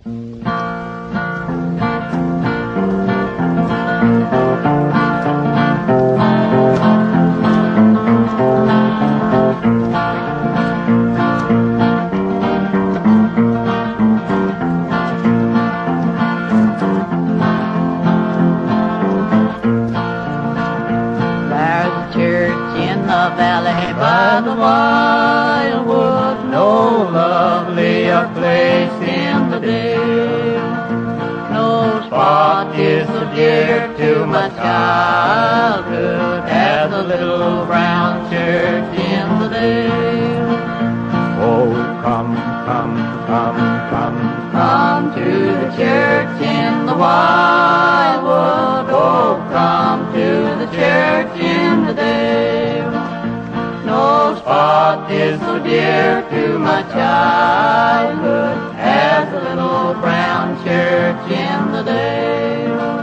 Valley by the wildwood, no lovelier place in the dale. No spot is so dear to my childhood as the little brown church in the dale. Oh, come, come, come, come, come to the church in the wildwood. Oh, come to the church in the dale. No spot is so dear to my childhood as the little brown church in the dale.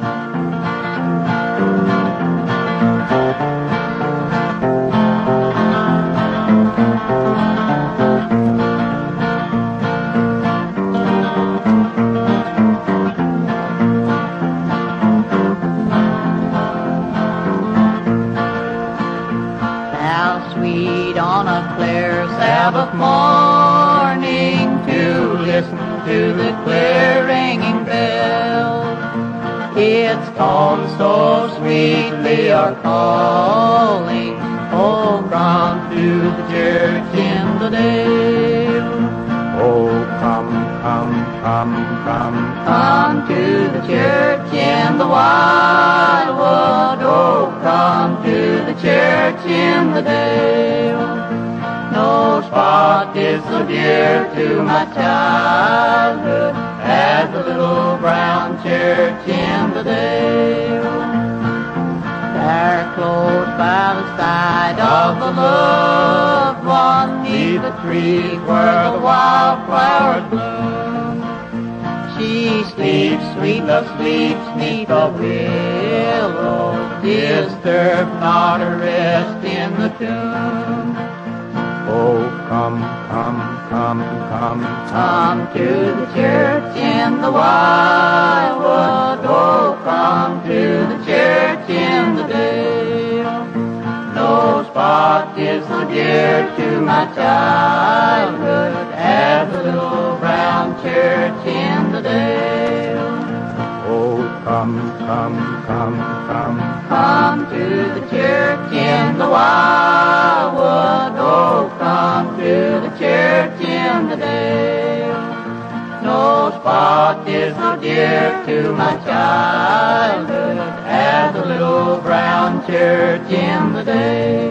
Sweet on a clear Sabbath morning to listen to the clear ringing bell. Its tones so sweetly are calling, oh, come to the church in the dale. Oh, come, come, come, come, come to the church in the wildwood. Oh, come to the church in the dale. No spot is so dear to my childhood as the little brown church in the dale. There, close by the side of the loved one, neath the tree where the wildflowers bloom, she sleeps, sweet love sleeps, neath the willow. Disturb not her rest in the tomb. Oh, come, come, come, come, come to the church in the wildwood. Oh, come to the church in the dale. No spot is so dear to my childhood as the little brown church in the dale. Oh, come, come, come, come, come to the church in the wildwood. Oh, come to the church in the dale. No spot is so dear to my childhood as the little brown church in the dale.